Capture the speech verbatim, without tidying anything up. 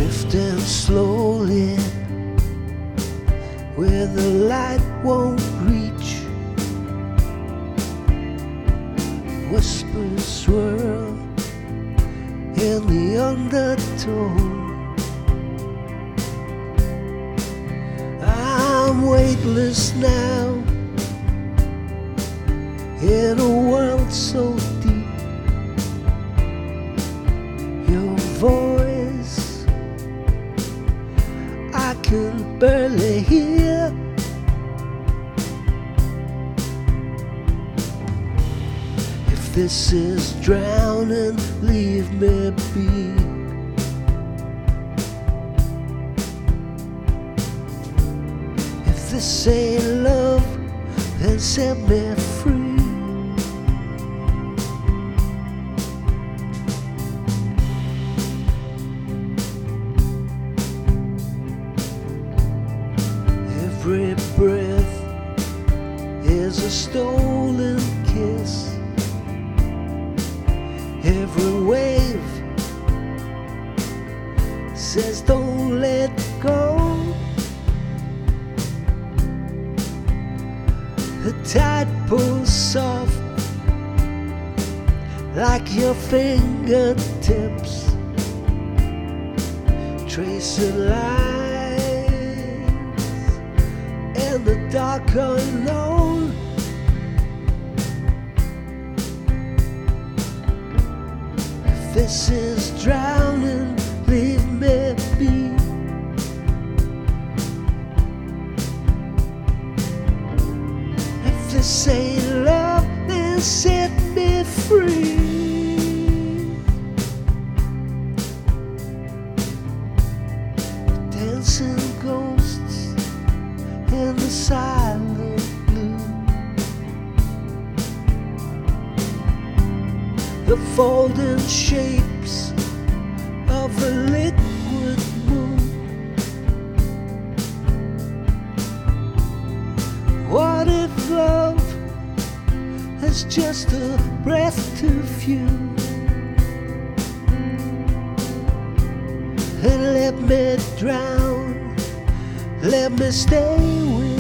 drifting slowly where the light won't reach. Whispers swirl in the undertone. I'm weightless now in a world so deep. Your voice I can barely hear. If this is drowning, leave me be. If this ain't love, then set me free. Every breath is a stolen kiss. Every wave says don't let go. The tide pulls soft like your fingertips, tracing lines in the dark unknown. If this is drowning, leave me be. If this ain't love, then set me free. Dancing ghosts in the silent blue, the folding shapes of a liquid moon. What if love is just a breath too few? And let me drown, let me stay with